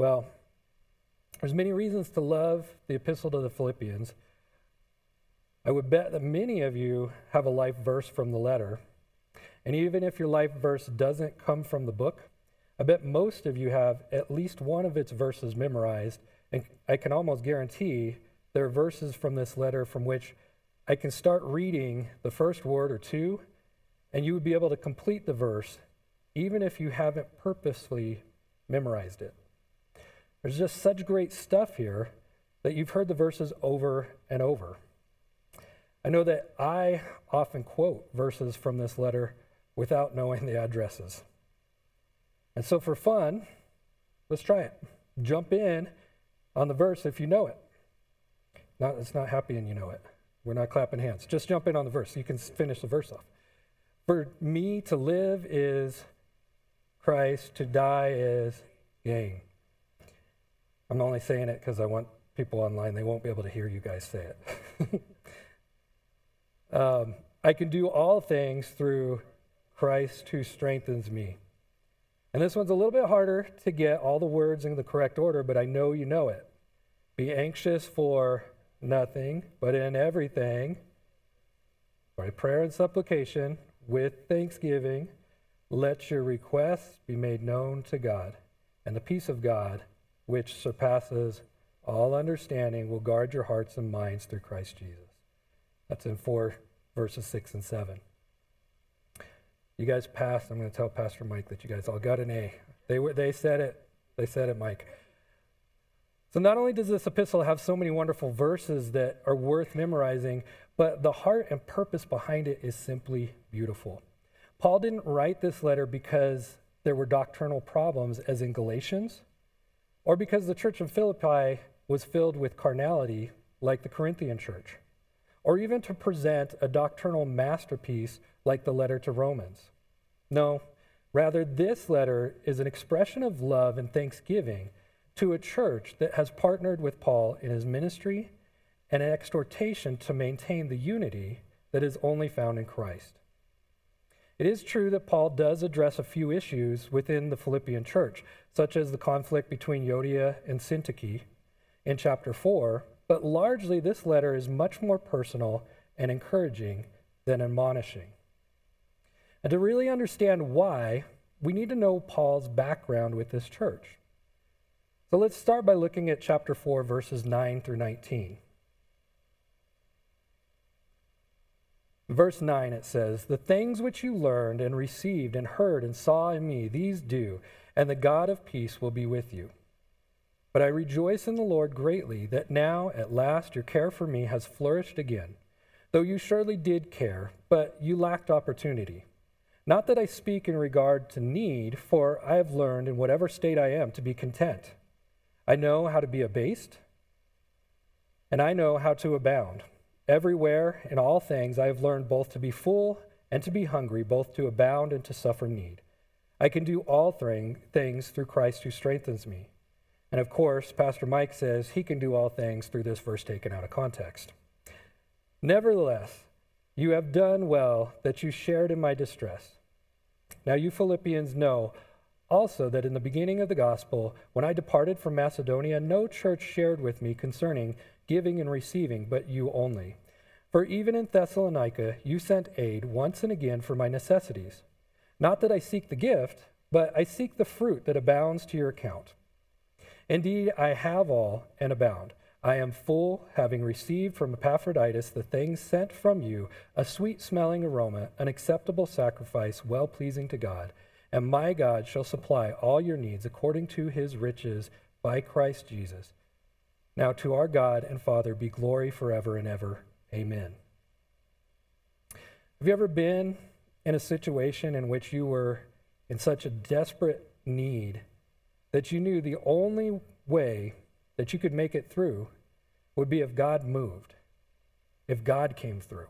Well, there's many reasons to love the Epistle to the Philippians. I would bet that many of you have a life verse from the letter. And even if your life verse doesn't come from the book, I bet most of you have at least one of its verses memorized. And I can almost guarantee there are verses from this letter from which I can start reading the first word or two, and you would be able to complete the verse even if you haven't purposely memorized it. There's just such great stuff here that you've heard the verses over and over. I know that I often quote verses from this letter without knowing the addresses. And so for fun, let's try it. Jump in on the verse if you know it. It's not happy and you know it. We're not clapping hands. Just jump in on the verse. You can finish the verse off. For me to live is Christ, to die is gain. I'm only saying it because I want people online. They won't be able to hear you guys say it. I can do all things through Christ who strengthens me. And this one's a little bit harder to get all the words in the correct order, but I know you know it. Be anxious for nothing, but in everything, by prayer and supplication, with thanksgiving, let your requests be made known to God. And the peace of God, which surpasses all understanding, will guard your hearts and minds through Christ Jesus. That's in 4 verses 6 and 7. You guys passed. I'm going to tell Pastor Mike that you guys all got an A. They said it. They said it, Mike. So not only does this epistle have so many wonderful verses that are worth memorizing, but the heart and purpose behind it is simply beautiful. Paul didn't write this letter because there were doctrinal problems, as in Galatians, or because the church in Philippi was filled with carnality, like the Corinthian church, or even to present a doctrinal masterpiece like the letter to Romans. No, rather, this letter is an expression of love and thanksgiving to a church that has partnered with Paul in his ministry and an exhortation to maintain the unity that is only found in Christ. It is true that Paul does address a few issues within the Philippian church, such as the conflict between Euodia and Syntyche in chapter 4, but largely this letter is much more personal and encouraging than admonishing. And to really understand why, we need to know Paul's background with this church. So let's start by looking at chapter 4, verses 9 through 19. In verse 9 it says, "The things which you learned and received and heard and saw in me, these do, and the God of peace will be with you. But I rejoice in the Lord greatly that now at last your care for me has flourished again, though you surely did care, but you lacked opportunity. Not that I speak in regard to need, for I have learned in whatever state I am to be content. I know how to be abased, and I know how to abound. Everywhere, in all things, I have learned both to be full and to be hungry, both to abound and to suffer need. I can do all things through Christ who strengthens me." And of course, Pastor Mike says he can do all things through this verse taken out of context. "Nevertheless, you have done well that you shared in my distress. Now you Philippians know also that in the beginning of the gospel, when I departed from Macedonia, no church shared with me concerning giving and receiving, but you only. For even in Thessalonica you sent aid once and again for my necessities. Not that I seek the gift, but I seek the fruit that abounds to your account. Indeed, I have all and abound. I am full, having received from Epaphroditus the things sent from you, a sweet-smelling aroma, an acceptable sacrifice, well-pleasing to God. And my God shall supply all your needs according to his riches by Christ Jesus. Now to our God and Father be glory forever and ever. Amen." Have you ever been in a situation in which you were in such a desperate need that you knew the only way that you could make it through would be if God moved, if God came through?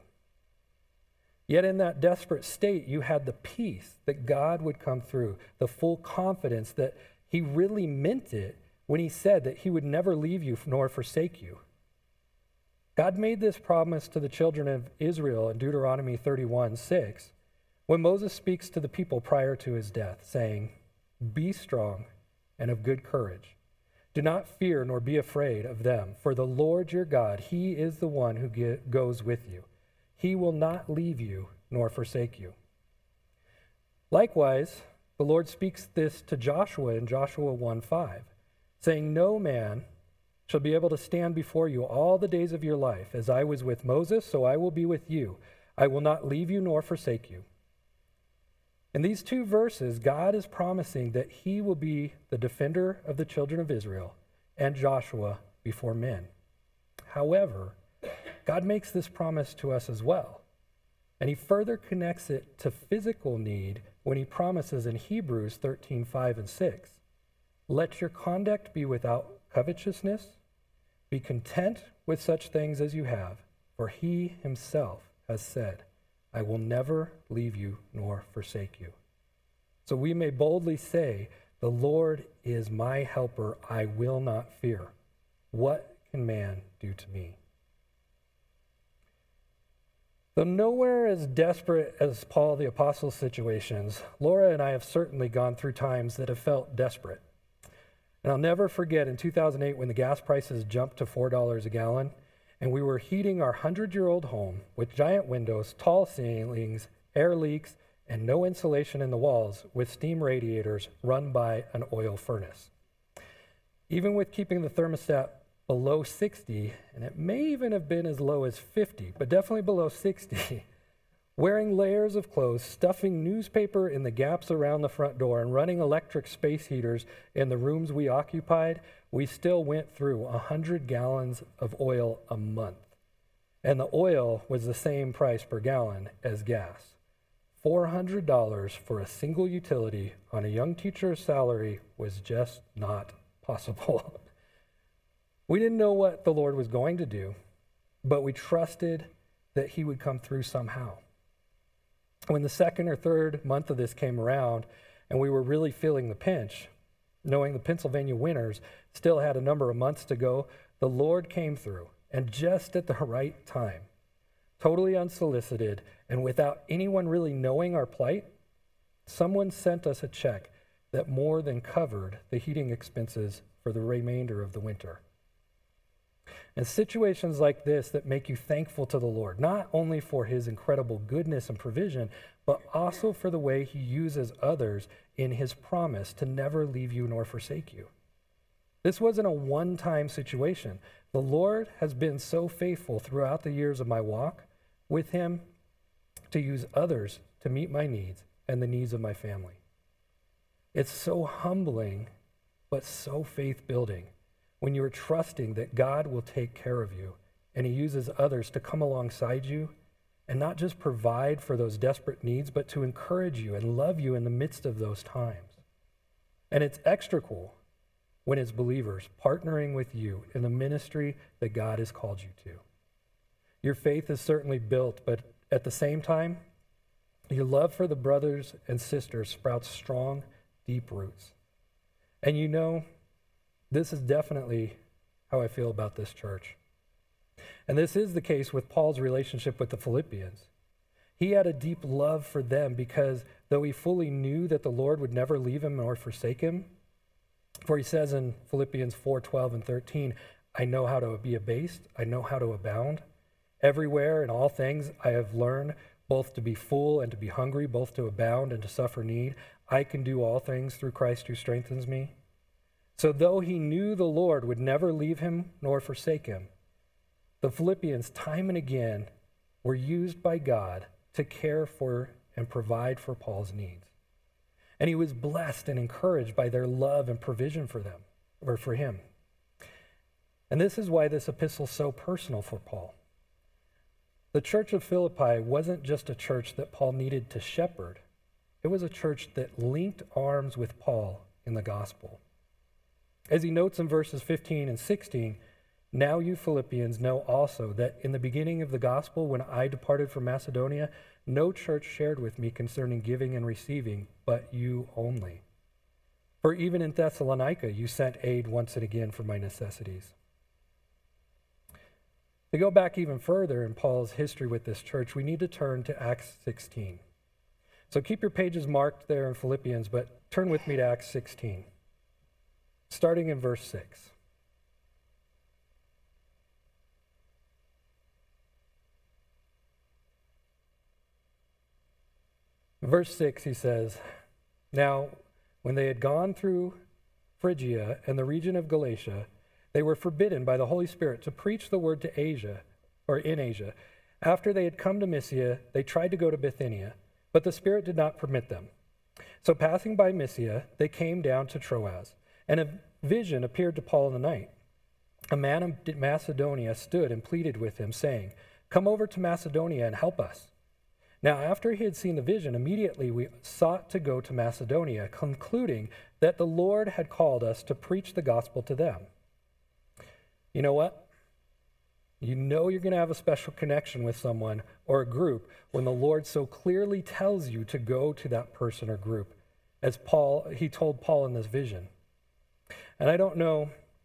Yet in that desperate state, you had the peace that God would come through, the full confidence that he really meant it when he said that he would never leave you nor forsake you. God made this promise to the children of Israel in Deuteronomy 31:6, when Moses speaks to the people prior to his death, saying, "Be strong and of good courage, Do not fear nor be afraid of them, for the Lord your God, he is the one who goes with you. He will not leave you nor forsake you. Likewise, the Lord speaks this to Joshua in Joshua 1:5, saying, no man shall be able to stand before you all the days of your life. As I was with Moses, so I will be with you. I will not leave you nor forsake you. In these two verses, God is promising that he will be the defender of the children of Israel and Joshua before men. However, God makes this promise to us as well. And he further connects it to physical need when he promises in Hebrews 13:5 and 6, let your conduct be without covetousness. Be content with such things as you have, for he himself has said, I will never leave you nor forsake you. So we may boldly say, the Lord is my helper, I will not fear. What can man do to me? Though nowhere as desperate as Paul the Apostle's situations, Laura and I have certainly gone through times that have felt desperate. And I'll never forget in 2008 when the gas prices jumped to $4 a gallon, and we were heating our 100-year-old home with giant windows, tall ceilings, air leaks, and no insulation in the walls with steam radiators run by an oil furnace. Even with keeping the thermostat below 60, and it may even have been as low as 50, but definitely below 60, wearing layers of clothes, stuffing newspaper in the gaps around the front door, and running electric space heaters in the rooms we occupied, we still went through 100 gallons of oil a month. And the oil was the same price per gallon as gas. $400 for a single utility on a young teacher's salary was just not possible. We didn't know what the Lord was going to do, but we trusted that he would come through somehow. When the second or third month of this came around and we were really feeling the pinch, knowing the Pennsylvania winters still had a number of months to go, the Lord came through, and just at the right time, totally unsolicited and without anyone really knowing our plight, someone sent us a check that more than covered the heating expenses for the remainder of the winter. And situations like this that make you thankful to the Lord, not only for his incredible goodness and provision, but also for the way he uses others in his promise to never leave you nor forsake you. This wasn't a one-time situation. The Lord has been so faithful throughout the years of my walk with him to use others to meet my needs and the needs of my family. It's so humbling, but so faith-building when you are trusting that God will take care of you and he uses others to come alongside you and not just provide for those desperate needs, but to encourage you and love you in the midst of those times. And it's extra cool when it's believers partnering with you in the ministry that God has called you to. Your faith is certainly built, but at the same time, your love for the brothers and sisters sprouts strong, deep roots. And you know, this is definitely how I feel about this church. And this is the case with Paul's relationship with the Philippians. He had a deep love for them because though he fully knew that the Lord would never leave him nor forsake him, for he says in Philippians 4:12 and 13, I know how to be abased, I know how to abound. Everywhere in all things I have learned both to be full and to be hungry, both to abound and to suffer need. I can do all things through Christ who strengthens me. So though he knew the Lord would never leave him nor forsake him, the Philippians time and again were used by God to care for and provide for Paul's needs. And he was blessed and encouraged by their love and provision for them, or for him. And this is why this epistle is so personal for Paul. The church of Philippi wasn't just a church that Paul needed to shepherd. It was a church that linked arms with Paul in the gospel. As he notes in verses 15 and 16, now you Philippians know also that in the beginning of the gospel, when I departed from Macedonia, no church shared with me concerning giving and receiving, but you only. For even in Thessalonica, you sent aid once and again for my necessities. To go back even further in Paul's history with this church, we need to turn to Acts 16. So keep your pages marked there in Philippians, but turn with me to Acts 16. starting in verse 6. In verse 6, he says, "Now, when they had gone through Phrygia and the region of Galatia, they were forbidden by the Holy Spirit to preach the word to Asia, or in Asia. After they had come to Mysia, they tried to go to Bithynia, but the Spirit did not permit them. So passing by Mysia, they came down to Troas, and a vision appeared to Paul in the night. A man of Macedonia stood and pleaded with him, saying, 'Come over to Macedonia and help us.' Now, after he had seen the vision, immediately we sought to go to Macedonia, concluding that the Lord had called us to preach the gospel to them." You know what? You know you're going to have a special connection with someone or a group when the Lord so clearly tells you to go to that person or group, as he told Paul in this vision. And I don't know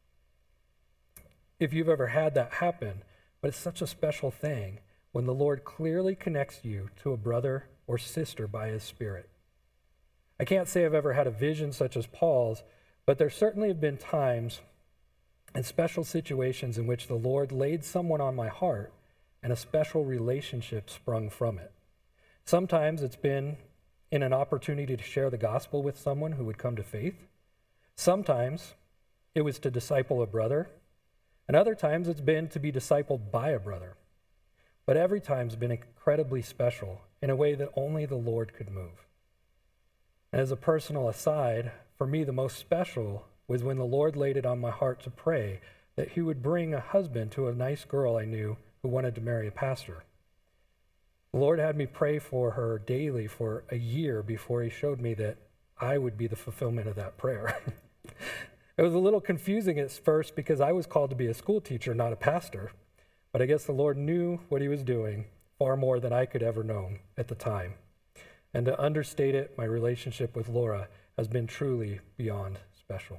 if you've ever had that happen, but it's such a special thing when the Lord clearly connects you to a brother or sister by his Spirit. I can't say I've ever had a vision such as Paul's, but there certainly have been times and special situations in which the Lord laid someone on my heart and a special relationship sprung from it. Sometimes it's been in an opportunity to share the gospel with someone who would come to faith. Sometimes it was to disciple a brother, and other times it's been to be discipled by a brother. But every time's been incredibly special in a way that only the Lord could move. And as a personal aside, for me, the most special was when the Lord laid it on my heart to pray that he would bring a husband to a nice girl I knew who wanted to marry a pastor. The Lord had me pray for her daily for a year before he showed me that I would be the fulfillment of that prayer. It was a little confusing at first because I was called to be a school teacher, not a pastor. But I guess the Lord knew what he was doing far more than I could ever know at the time. And to understate it, my relationship with Laura has been truly beyond special.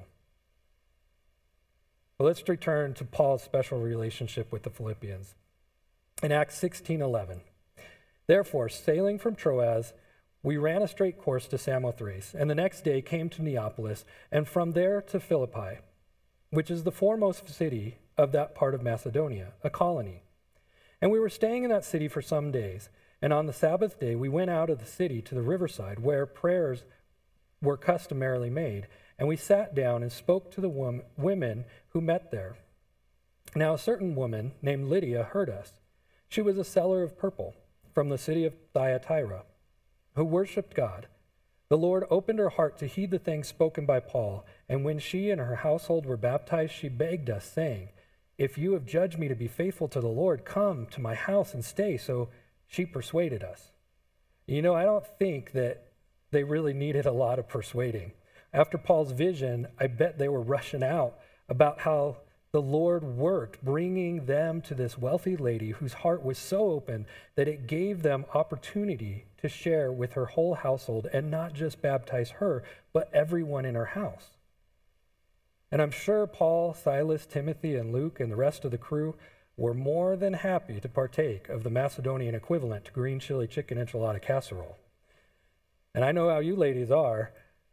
But let's return to Paul's special relationship with the Philippians. In Acts 16:11, "Therefore, sailing from Troas, we ran a straight course to Samothrace, and the next day came to Neapolis, and from there to Philippi, which is the foremost city of that part of Macedonia, a colony. And we were staying in that city for some days, and on the Sabbath day we went out of the city to the riverside where prayers were customarily made, and we sat down and spoke to the women who met there. Now a certain woman named Lydia heard us. She was a seller of purple from the city of Thyatira, who worshipped God. The Lord opened her heart to heed the things spoken by Paul, and when she and her household were baptized, she begged us, saying, 'If you have judged me to be faithful to the Lord, come to my house and stay.' So she persuaded us." You know, I don't think that they really needed a lot of persuading. After Paul's vision, I bet they were rushing out about how the Lord worked, bringing them to this wealthy lady whose heart was so open that it gave them opportunity to share with her whole household and not just baptize her, but everyone in her house. And I'm sure Paul, Silas, Timothy, and Luke, and the rest of the crew were more than happy to partake of the Macedonian equivalent to green chili chicken enchilada casserole. And I know how you ladies are.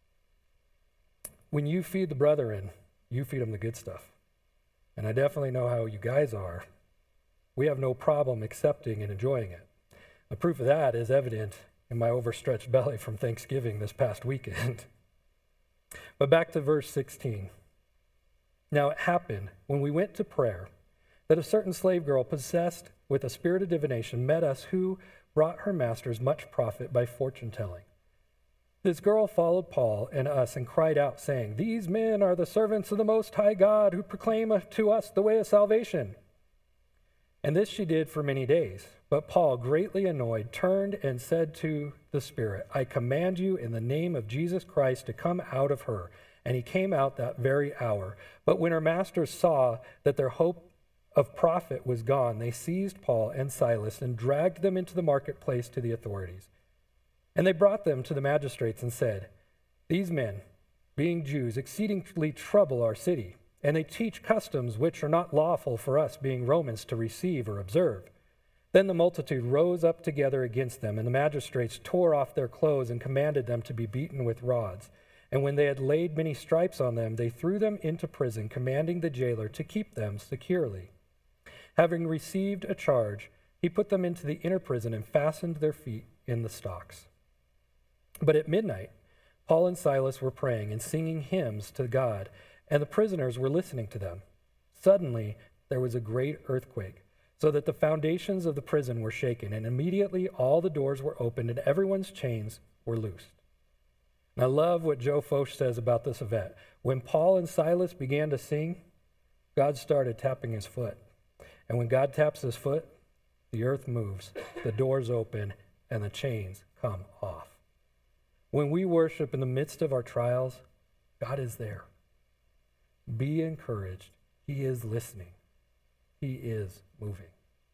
When you feed the brethren, you feed them the good stuff. And I definitely know how you guys are. We have no problem accepting and enjoying it. The proof of that is evident in my overstretched belly from Thanksgiving this past weekend. But back to verse 16. "Now it happened, when we went to prayer, that a certain slave girl possessed with a spirit of divination met us, who brought her masters much profit by fortune-telling. This girl followed Paul and us and cried out, saying, 'These men are the servants of the Most High God, who proclaim to us the way of salvation.' And this she did for many days. But Paul, greatly annoyed, turned and said to the spirit, 'I command you in the name of Jesus Christ to come out of her.' And he came out that very hour. But when her masters saw that their hope of profit was gone, they seized Paul and Silas and dragged them into the marketplace to the authorities. And they brought them to the magistrates and said, 'These men, being Jews, exceedingly trouble our city, and they teach customs which are not lawful for us, being Romans, to receive or observe.' Then the multitude rose up together against them, and the magistrates tore off their clothes and commanded them to be beaten with rods. And when they had laid many stripes on them, they threw them into prison, commanding the jailer to keep them securely. Having received a charge, he put them into the inner prison and fastened their feet in the stocks. But at midnight, Paul and Silas were praying and singing hymns to God, and the prisoners were listening to them. Suddenly, there was a great earthquake, so that the foundations of the prison were shaken, and immediately all the doors were opened and everyone's chains were loosed. And I love what Joe Foch says about this event. When Paul and Silas began to sing, God started tapping his foot. And when God taps his foot, the earth moves, the doors open, and the chains come off. When we worship in the midst of our trials, God is there. Be encouraged. He is listening. He is moving.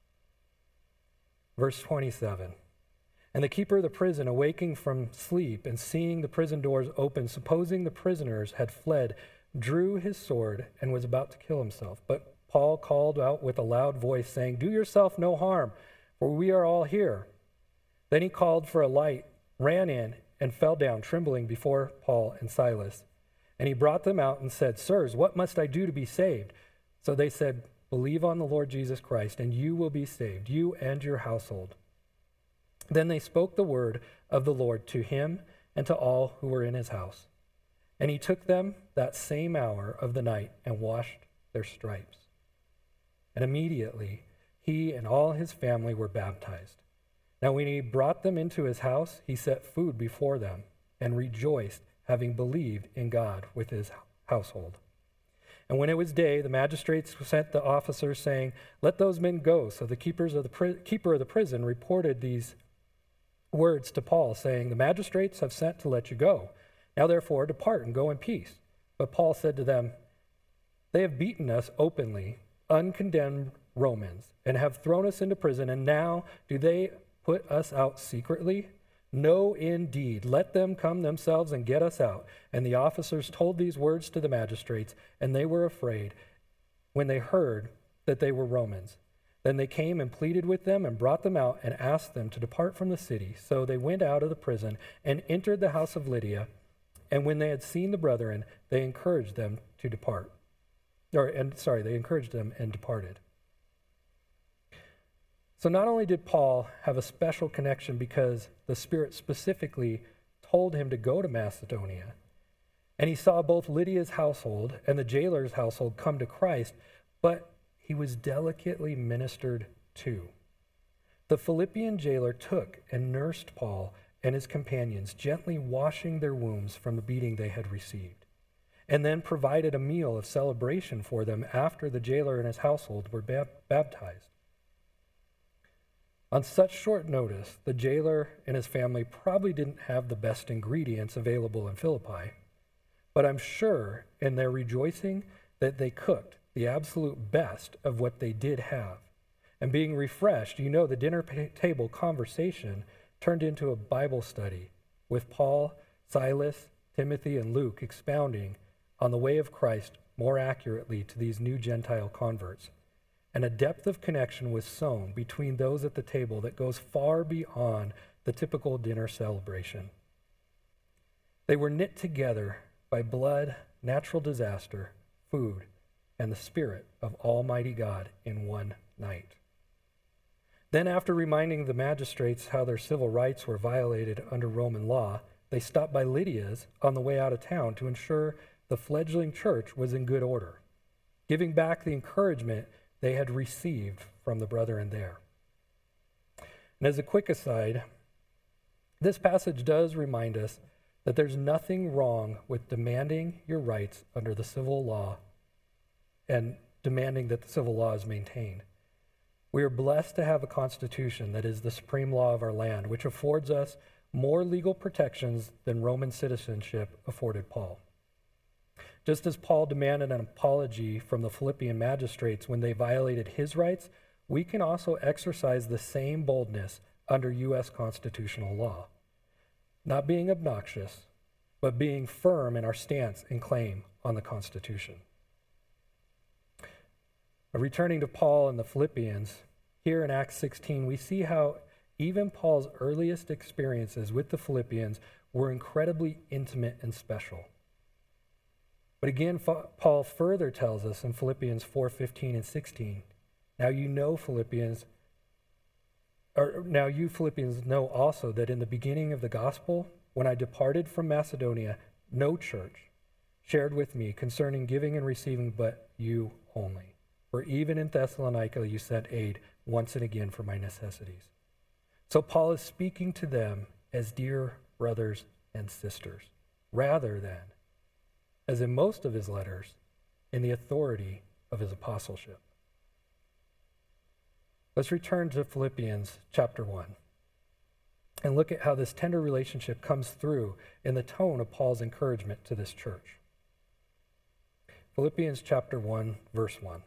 Verse 27. And the keeper of the prison, awaking from sleep and seeing the prison doors open, supposing the prisoners had fled, drew his sword and was about to kill himself. But Paul called out with a loud voice, saying, "Do yourself no harm, for we are all here." Then he called for a light, ran in, and fell down, trembling before Paul and Silas. And he brought them out and said, "Sirs, what must I do to be saved?" So they said, "Believe on the Lord Jesus Christ, and you will be saved, you and your household." Then they spoke the word of the Lord to him and to all who were in his house. And he took them that same hour of the night and washed their stripes. And immediately he and all his family were baptized. Now when he brought them into his house, he set food before them and rejoiced, having believed in God with his household. And when it was day, the magistrates sent the officers, saying, "Let those men go." So the keeper of the prison reported these words to Paul, saying, "The magistrates have sent to let you go. Now therefore depart and go in peace." But Paul said to them, "They have beaten us openly, uncondemned Romans, and have thrown us into prison, and now do they put us out secretly? No, indeed. Let them come themselves and get us out." And the officers told these words to the magistrates, and they were afraid when they heard that they were Romans. Then they came and pleaded with them and brought them out and asked them to depart from the city. So they went out of the prison and entered the house of Lydia. And when they had seen the brethren, they encouraged them to depart. They encouraged them and departed. So not only did Paul have a special connection because the Spirit specifically told him to go to Macedonia, and he saw both Lydia's household and the jailer's household come to Christ, but he was delicately ministered to. The Philippian jailer took and nursed Paul and his companions, gently washing their wounds from the beating they had received, and then provided a meal of celebration for them after the jailer and his household were baptized. On such short notice, the jailer and his family probably didn't have the best ingredients available in Philippi, but I'm sure in their rejoicing that they cooked the absolute best of what they did have. And being refreshed, the dinner table conversation turned into a Bible study with Paul, Silas, Timothy, and Luke expounding on the way of Christ more accurately to these new Gentile converts. And a depth of connection was sown between those at the table that goes far beyond the typical dinner celebration. They were knit together by blood, natural disaster, food, and the Spirit of Almighty God in one night. Then, after reminding the magistrates how their civil rights were violated under Roman law, they stopped by Lydia's on the way out of town to ensure the fledgling church was in good order, giving back the encouragement they had received from the brethren there. And as a quick aside, this passage does remind us that there's nothing wrong with demanding your rights under the civil law and demanding that the civil law is maintained. We are blessed to have a constitution that is the supreme law of our land, which affords us more legal protections than Roman citizenship afforded Paul. Just as Paul demanded an apology from the Philippian magistrates when they violated his rights, we can also exercise the same boldness under U.S. constitutional law, not being obnoxious, but being firm in our stance and claim on the Constitution. Returning to Paul and the Philippians, here in Acts 16, we see how even Paul's earliest experiences with the Philippians were incredibly intimate and special. But again, Paul further tells us in Philippians 4:15 and 16, now you Philippians know also that in the beginning of the gospel, when I departed from Macedonia, no church shared with me concerning giving and receiving, but you only. For even in Thessalonica you sent aid once and again for my necessities. So Paul is speaking to them as dear brothers and sisters, rather than, as in most of his letters, in the authority of his apostleship. Let's return to Philippians chapter 1 and look at how this tender relationship comes through in the tone of Paul's encouragement to this church. Philippians chapter 1, verse 1.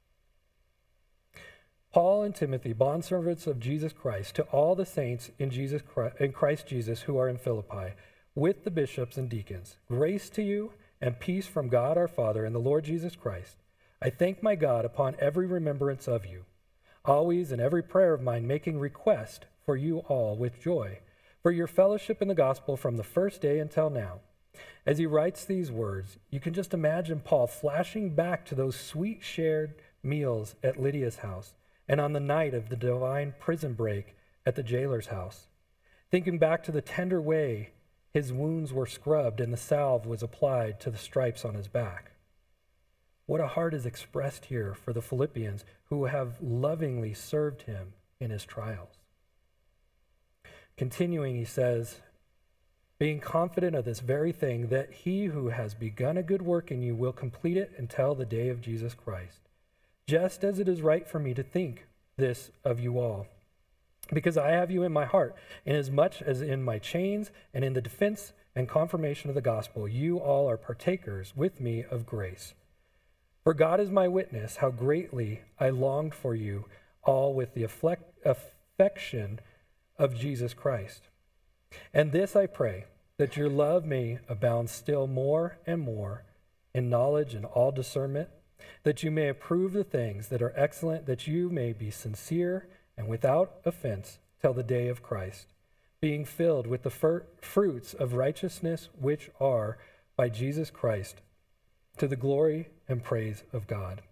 Paul and Timothy, bondservants of Jesus Christ, to all the saints in Christ Jesus who are in Philippi, with the bishops and deacons, grace to you and peace from God our Father and the Lord Jesus Christ. I thank my God upon every remembrance of you, always in every prayer of mine making request for you all with joy, for your fellowship in the gospel from the first day until now. As he writes these words, you can just imagine Paul flashing back to those sweet shared meals at Lydia's house and on the night of the divine prison break at the jailer's house, thinking back to the tender way his wounds were scrubbed and the salve was applied to the stripes on his back. What a heart is expressed here for the Philippians who have lovingly served him in his trials. Continuing, he says, being confident of this very thing, that he who has begun a good work in you will complete it until the day of Jesus Christ. Just as it is right for me to think this of you all, because I have you in my heart, inasmuch as in my chains and in the defense and confirmation of the gospel, you all are partakers with me of grace. For God is my witness, how greatly I longed for you all with the affection of Jesus Christ. And this I pray, that your love may abound still more and more in knowledge and all discernment, that you may approve the things that are excellent, that you may be sincere and without offense till the day of Christ, being filled with the fruits of righteousness which are by Jesus Christ, to the glory and praise of God.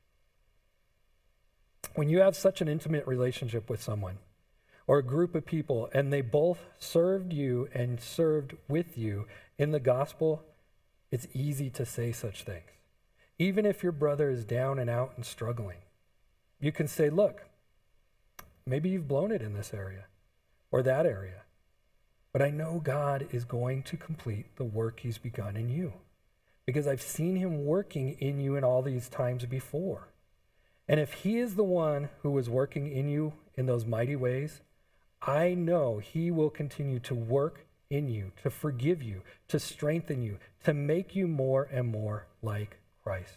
When you have such an intimate relationship with someone or a group of people, and they both served you and served with you in the gospel, it's easy to say such things. Even if your brother is down and out and struggling, you can say, look, maybe you've blown it in this area or that area, but I know God is going to complete the work he's begun in you, because I've seen him working in you in all these times before. And if he is the one who was working in you in those mighty ways, I know he will continue to work in you, to forgive you, to strengthen you, to make you more and more like Christ.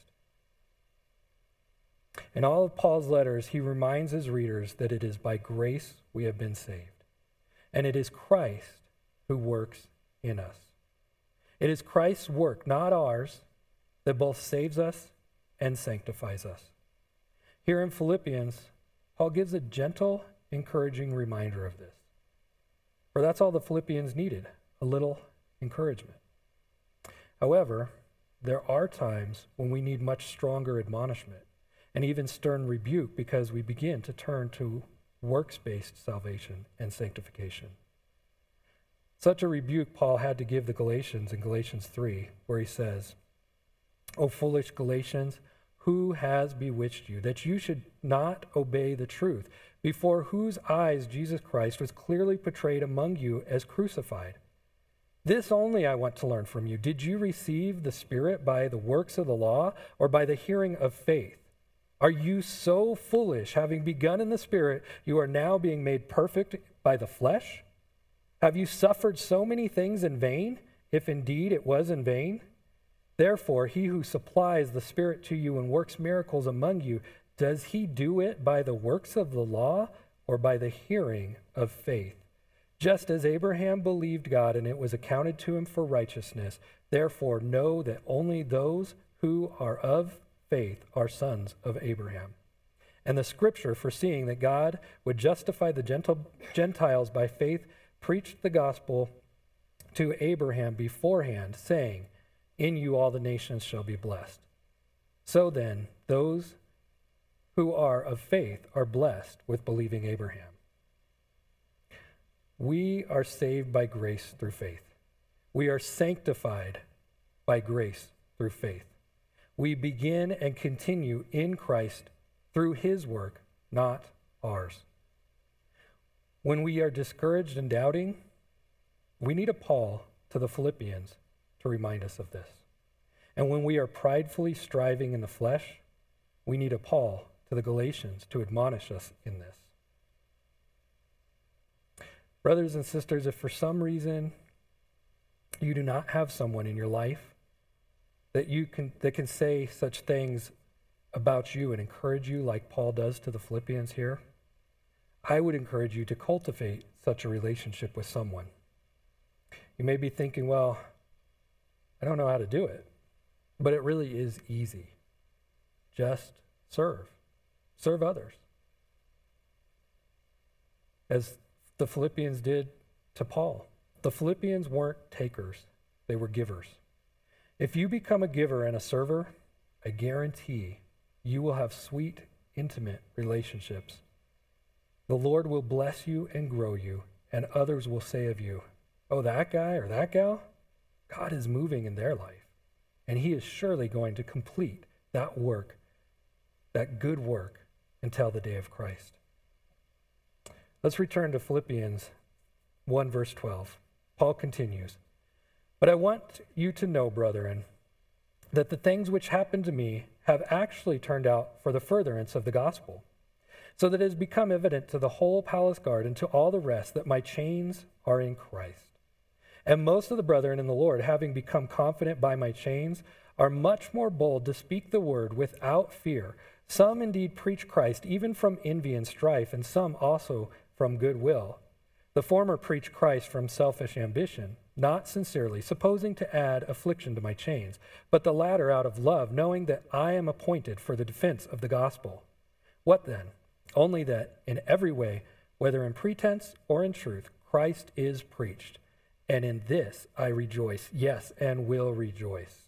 In all of Paul's letters, he reminds his readers that it is by grace we have been saved, and it is Christ who works in us. It is Christ's work, not ours, that both saves us and sanctifies us. Here in Philippians, Paul gives a gentle, encouraging reminder of this. For that's all the Philippians needed, a little encouragement. However, there are times when we need much stronger admonishment and even stern rebuke, because we begin to turn to works-based salvation and sanctification. Such a rebuke Paul had to give the Galatians in Galatians 3, where he says, O foolish Galatians, who has bewitched you, that you should not obey the truth, before whose eyes Jesus Christ was clearly portrayed among you as crucified? This only I want to learn from you. Did you receive the Spirit by the works of the law or by the hearing of faith? Are you so foolish, having begun in the Spirit, you are now being made perfect by the flesh? Have you suffered so many things in vain, if indeed it was in vain? Therefore, he who supplies the Spirit to you and works miracles among you, does he do it by the works of the law or by the hearing of faith? Just as Abraham believed God and it was accounted to him for righteousness, therefore know that only those who are of faith are sons of Abraham. And the scripture, foreseeing that God would justify the Gentiles by faith, preached the gospel to Abraham beforehand, saying, in you all the nations shall be blessed. So then, those who are of faith are blessed with believing Abraham. We are saved by grace through faith. We are sanctified by grace through faith. We begin and continue in Christ through his work, not ours. When we are discouraged and doubting, we need a Paul to the Philippians to remind us of this. And when we are pridefully striving in the flesh, we need a Paul to the Galatians to admonish us in this. Brothers and sisters, if for some reason you do not have someone in your life that can say such things about you and encourage you like Paul does to the Philippians here, I would encourage you to cultivate such a relationship with someone. You may be thinking, well, I don't know how to do it, but it really is easy. Just serve. Serve others. As the Philippians did to Paul. The Philippians weren't takers, they were givers. If you become a giver and a server, I guarantee you will have sweet, intimate relationships. The Lord will bless you and grow you, and others will say of you, oh, that guy or that gal, God is moving in their life, and he is surely going to complete that work, that good work, until the day of Christ. Let's return to Philippians 1, verse 12. Paul continues, but I want you to know, brethren, that the things which happened to me have actually turned out for the furtherance of the gospel, so that it has become evident to the whole palace guard and to all the rest that my chains are in Christ. And most of the brethren in the Lord, having become confident by my chains, are much more bold to speak the word without fear. Some indeed preach Christ, even from envy and strife, and some also from goodwill. The former preach Christ from selfish ambition, not sincerely, supposing to add affliction to my chains, but the latter out of love, knowing that I am appointed for the defense of the gospel. What then? Only that in every way, whether in pretense or in truth, Christ is preached. And in this I rejoice, yes, and will rejoice.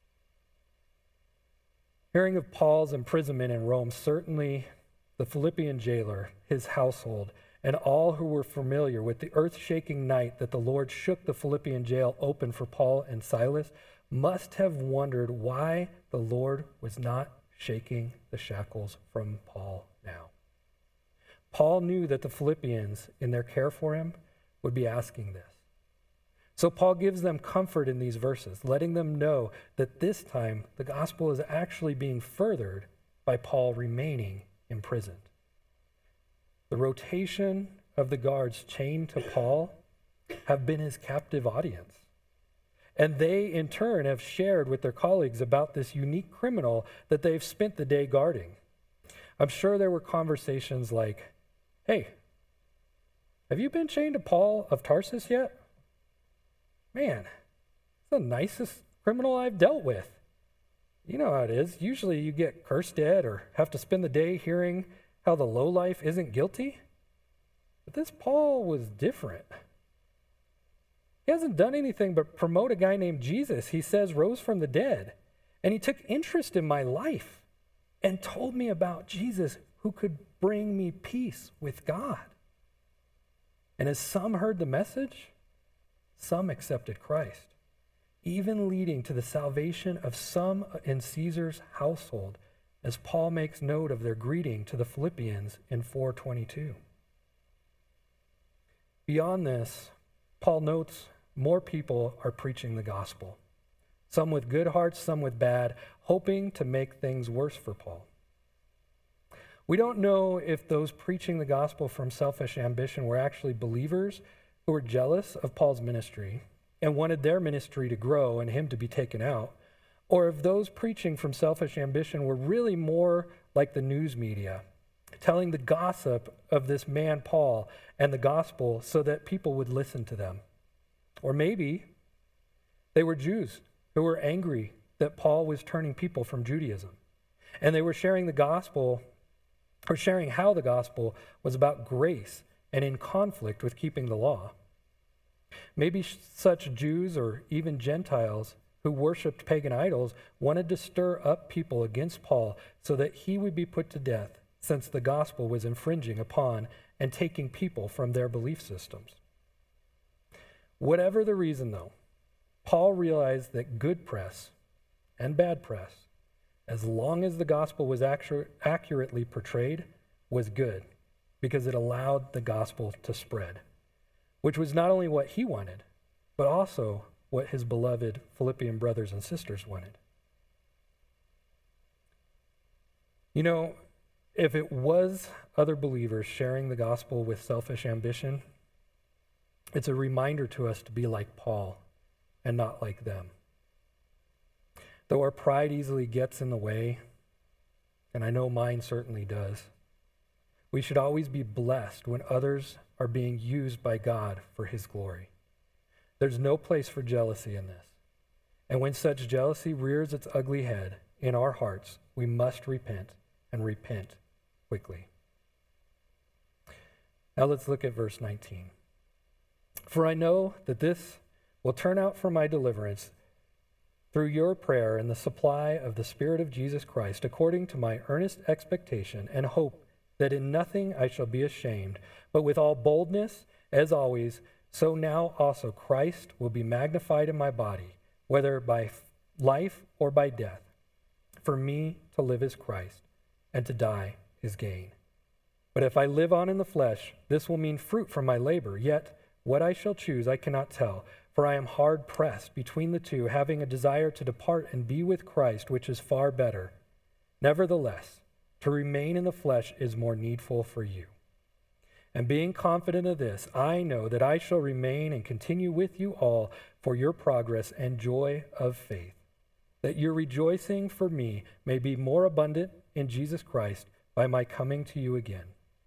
Hearing of Paul's imprisonment in Rome, certainly the Philippian jailer, his household, and all who were familiar with the earth-shaking night that the Lord shook the Philippian jail open for Paul and Silas must have wondered why the Lord was not shaking the shackles from Paul now. Paul knew that the Philippians, in their care for him, would be asking this. So Paul gives them comfort in these verses, letting them know that this time the gospel is actually being furthered by Paul remaining imprisoned. The rotation of the guards chained to Paul have been his captive audience. And they, in turn, have shared with their colleagues about this unique criminal that they've spent the day guarding. I'm sure there were conversations like, hey, have you been chained to Paul of Tarsus yet? Man, it's the nicest criminal I've dealt with. You know how it is. Usually you get cursed dead or have to spend the day hearing how the lowlife isn't guilty. But this Paul was different. He hasn't done anything but promote a guy named Jesus, he says, rose from the dead. And he took interest in my life and told me about Jesus who could bring me peace with God. And as some heard the message, some accepted Christ, even leading to the salvation of some in Caesar's household, as Paul makes note of their greeting to the Philippians in 4:22. Beyond this, Paul notes more people are preaching the gospel, some with good hearts, some with bad, hoping to make things worse for Paul. We don't know if those preaching the gospel from selfish ambition were actually believers who were jealous of Paul's ministry and wanted their ministry to grow and him to be taken out, or if those preaching from selfish ambition were really more like the news media, telling the gossip of this man Paul and the gospel so that people would listen to them. Or maybe they were Jews who were angry that Paul was turning people from Judaism, and they were sharing the gospel, or sharing how the gospel was about grace and in conflict with keeping the law. Maybe such Jews or even Gentiles who worshiped pagan idols wanted to stir up people against Paul so that he would be put to death, since the gospel was infringing upon and taking people from their belief systems. Whatever the reason, though, Paul realized that good press and bad press, as long as the gospel was accurately portrayed, was good, because it allowed the gospel to spread, which was not only what he wanted, but also what his beloved Philippian brothers and sisters wanted. You know, if it was other believers sharing the gospel with selfish ambition, it's a reminder to us to be like Paul and not like them. Though our pride easily gets in the way, and I know mine certainly does, we should always be blessed when others are being used by God for his glory. There's no place for jealousy in this. And when such jealousy rears its ugly head in our hearts, we must repent, and repent quickly. Now let's look at verse 19. For I know that this will turn out for my deliverance through your prayer and the supply of the Spirit of Jesus Christ, according to my earnest expectation and hope that in nothing I shall be ashamed, but with all boldness, as always, so now also Christ will be magnified in my body, whether by life or by death. For me to live is Christ, and to die is gain. But if I live on in the flesh, this will mean fruit from my labor, yet what I shall choose I cannot tell, for I am hard pressed between the two, having a desire to depart and be with Christ, which is far better. Nevertheless, to remain in the flesh is more needful for you. And being confident of this, I know that I shall remain and continue with you all for your progress and joy of faith, that your rejoicing for me may be more abundant in Jesus Christ by my coming to you again.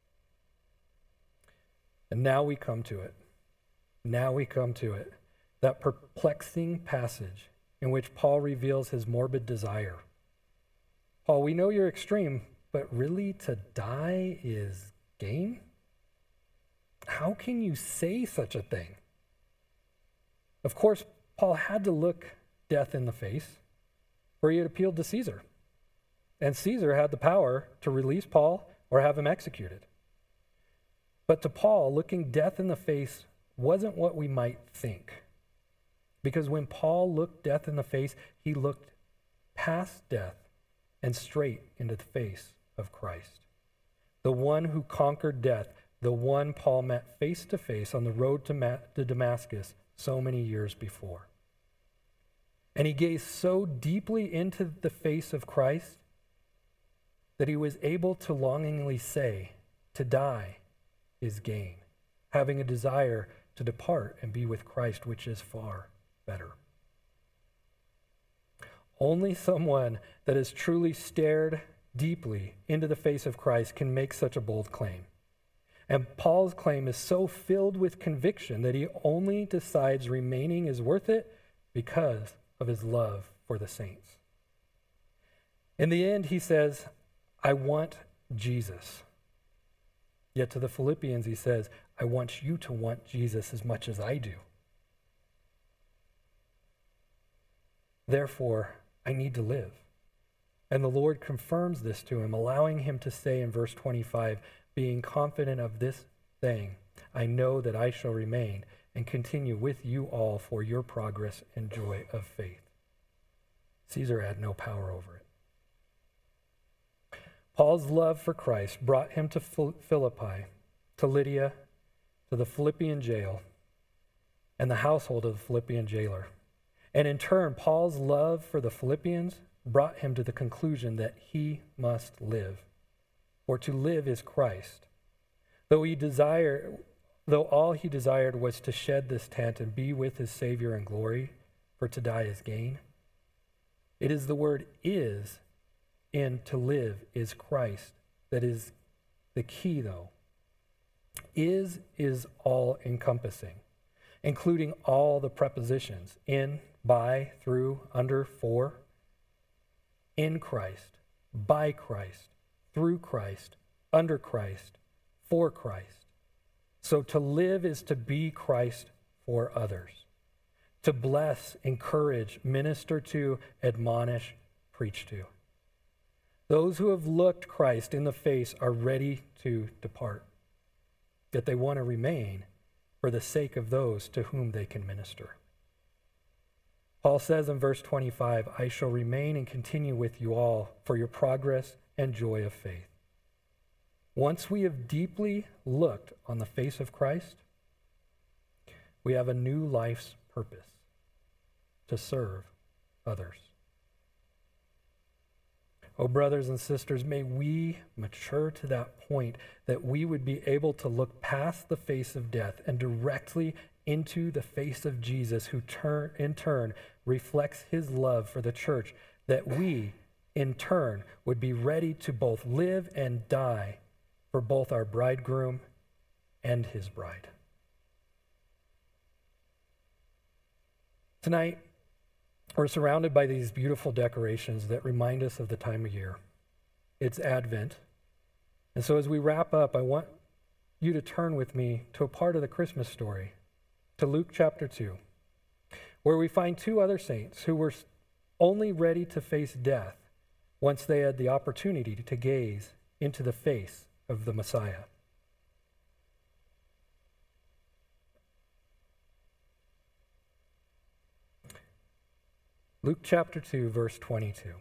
And now we come to it. Now we come to it. That perplexing passage in which Paul reveals his morbid desire. Paul, we know you're extreme, but really to die is gain? How can you say such a thing? Of course, Paul had to look death in the face, for he had appealed to Caesar. And Caesar had the power to release Paul or have him executed. But to Paul, looking death in the face wasn't what we might think. Because when Paul looked death in the face, he looked past death and straight into the face of Christ. The one who conquered death, the one Paul met face to face on the road to Damascus so many years before. And he gazed so deeply into the face of Christ that he was able to longingly say, to die is gain, having a desire to depart and be with Christ, which is far better. Only someone that has truly stared deeply into the face of Christ can make such a bold claim. And Paul's claim is so filled with conviction that he only decides remaining is worth it because of his love for the saints. In the end, he says, I want Jesus. Yet to the Philippians, he says, I want you to want Jesus as much as I do. Therefore, I need to live. And the Lord confirms this to him, allowing him to say in verse 25, being confident of this thing, I know that I shall remain and continue with you all for your progress and joy of faith. Caesar had no power over it. Paul's love for Christ brought him to Philippi, to Lydia, to the Philippian jail, and the household of the Philippian jailer. And in turn, Paul's love for the Philippians brought him to the conclusion that he must live. For to live is Christ. Though all he desired was to shed this tent and be with his Savior in glory, for to die is gain. It is the word is in to live is Christ that is the key, though. Is all encompassing, including all the prepositions in, by, through, under, for. In Christ, by Christ, through Christ, under Christ, for Christ. So to live is to be Christ for others, to bless, encourage, minister to, admonish, preach to. Those who have looked Christ in the face are ready to depart, yet they want to remain for the sake of those to whom they can minister. Paul says in verse 25, I shall remain and continue with you all for your progress and joy of faith. Once we have deeply looked on the face of Christ, we have a new life's purpose: to serve others. Oh, brothers and sisters, may we mature to that point that we would be able to look past the face of death and directly into the face of Jesus, who in turn reflects his love for the church, that we, in turn, would be ready to both live and die for both our bridegroom and his bride. Tonight, we're surrounded by these beautiful decorations that remind us of the time of year. It's Advent. And so as we wrap up, I want you to turn with me to a part of the Christmas story, to Luke chapter 2, where we find two other saints who were only ready to face death once they had the opportunity to gaze into the face of the Messiah. Luke chapter 2, verse 22.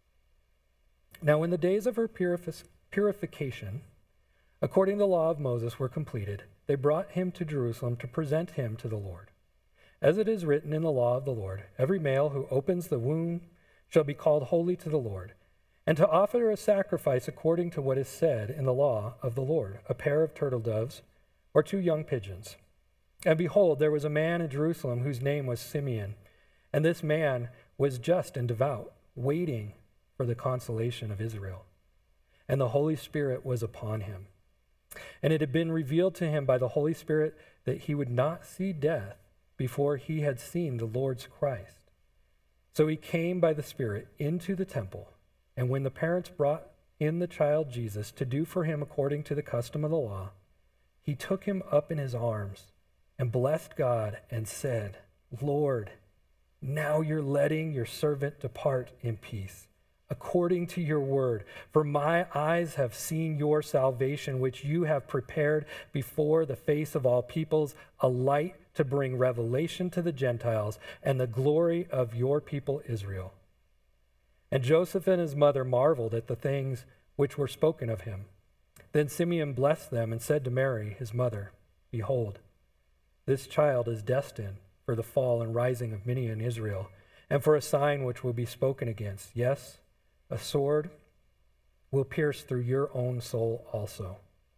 Now when the days of her purification, according to the law of Moses, were completed, they brought him to Jerusalem to present him to the Lord. As it is written in the law of the Lord, every male who opens the womb shall be called holy to the Lord, and to offer a sacrifice according to what is said in the law of the Lord, a pair of turtle doves or 2 young pigeons. And behold, there was a man in Jerusalem whose name was Simeon, and this man was just and devout, waiting for the consolation of Israel. And the Holy Spirit was upon him. And it had been revealed to him by the Holy Spirit that he would not see death before he had seen the Lord's Christ. So he came by the Spirit into the temple, and when the parents brought in the child Jesus to do for him according to the custom of the law, he took him up in his arms and blessed God and said, Lord, now you're letting your servant depart in peace, according to your word. For my eyes have seen your salvation, which you have prepared before the face of all peoples, a light to bring revelation to the Gentiles and the glory of your people Israel. And Joseph and his mother marveled at the things which were spoken of him. Then Simeon blessed them and said to Mary, his mother, Behold, this child is destined for the fall and rising of many in Israel, and for a sign which will be spoken against. Yes, a sword will pierce through your own soul also,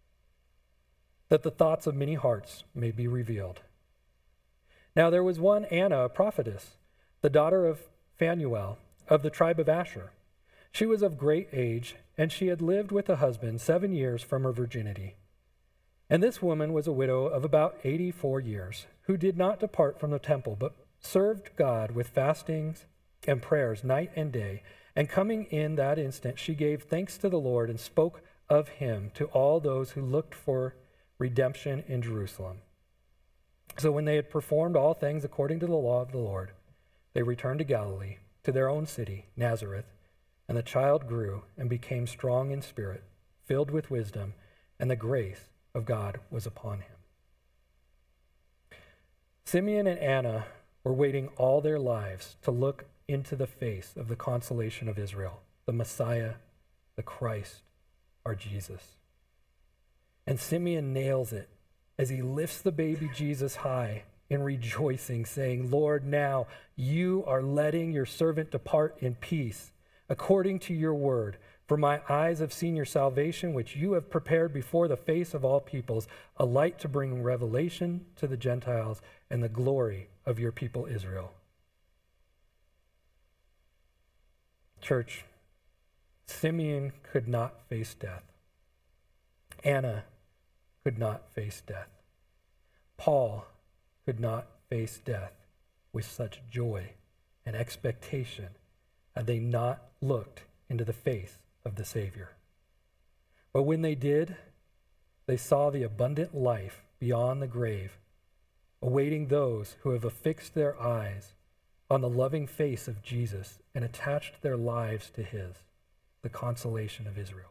that the thoughts of many hearts may be revealed. Now there was one Anna, a prophetess, the daughter of Phanuel, of the tribe of Asher. She was of great age, and she had lived with a husband 7 years from her virginity. And this woman was a widow of about 84 years, who did not depart from the temple, but served God with fastings and prayers night and day. And coming in that instant, she gave thanks to the Lord and spoke of him to all those who looked for redemption in Jerusalem. So when they had performed all things according to the law of the Lord, they returned to Galilee, to their own city, Nazareth. And the child grew and became strong in spirit, filled with wisdom, and the grace of God was upon him. Simeon and Anna were waiting all their lives to look into the face of the consolation of Israel, the Messiah, the Christ, our Jesus. And Simeon nails it as he lifts the baby Jesus high in rejoicing, saying, Lord, now you are letting your servant depart in peace, according to your word. For my eyes have seen your salvation, which you have prepared before the face of all peoples, a light to bring revelation to the Gentiles and the glory of your people Israel. Church, Simeon could not face death. Anna could not face death. Paul could not face death with such joy and expectation had they not looked into the face of the Savior. But when they did, they saw the abundant life beyond the grave awaiting those who have affixed their eyes on the loving face of Jesus and attached their lives to his, the consolation of Israel.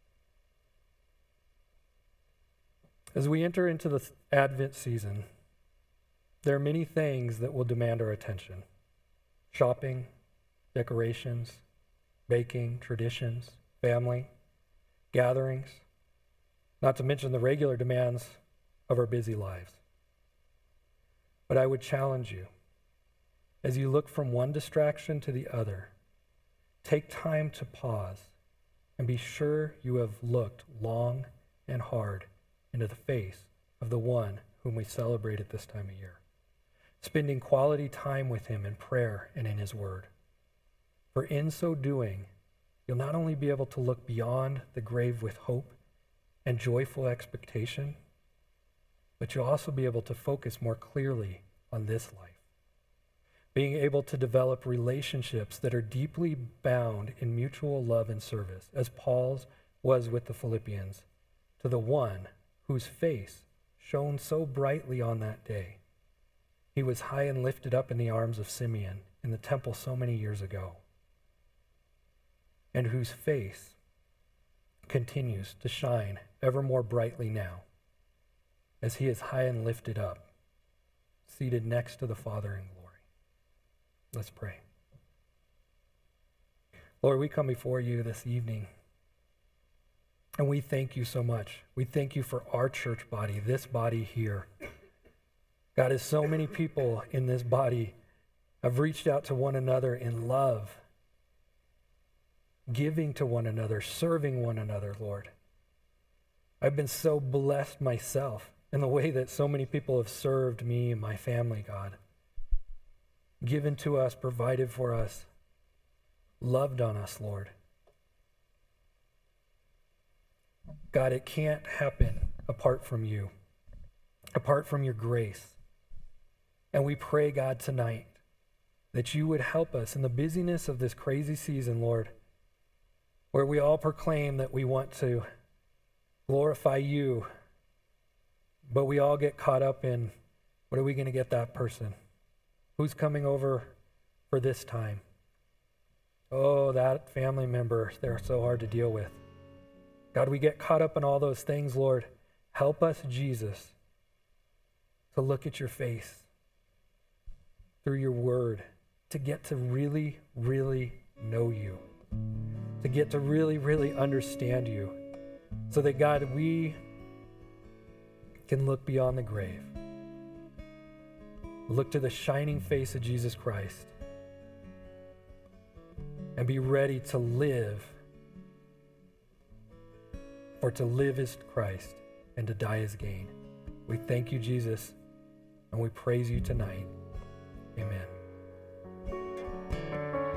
As we enter into the Advent season, there are many things that will demand our attention. Shopping, decorations, baking, traditions, family, gatherings, not to mention the regular demands of our busy lives. But I would challenge you, as you look from one distraction to the other, take time to pause and be sure you have looked long and hard into the face of the one whom we celebrate at this time of year, spending quality time with him in prayer and in his word. For in so doing, you'll not only be able to look beyond the grave with hope and joyful expectation, but you'll also be able to focus more clearly on this life, being able to develop relationships that are deeply bound in mutual love and service, as Paul's was with the Philippians, to the one whose face shone so brightly on that day. He was high and lifted up in the arms of Simeon in the temple so many years ago, and whose face continues to shine ever more brightly now as he is high and lifted up, seated next to the Father in glory. Let's pray. Lord, we come before you this evening, and we thank you so much. We thank you for our church body, this body here. God, as so many people in this body have reached out to one another in love, giving to one another, serving one another, Lord. I've been so blessed myself in the way that so many people have served me and my family, God. Given to us, provided for us, loved on us, Lord. God, it can't happen apart from you, apart from your grace. And we pray, God, tonight that you would help us in the busyness of this crazy season, Lord, where we all proclaim that we want to glorify you, but we all get caught up in, what are we going to get that person? Who's coming over for this time? Oh, that family member, they're so hard to deal with. God, we get caught up in all those things, Lord. Help us, Jesus, to look at your face through your word, to get to really, really know you, to get to really, really understand you, so that, God, we can look beyond the grave, look to the shining face of Jesus Christ, and be ready to live. For to live is Christ, and to die is gain. We thank you, Jesus, and we praise you tonight. Amen.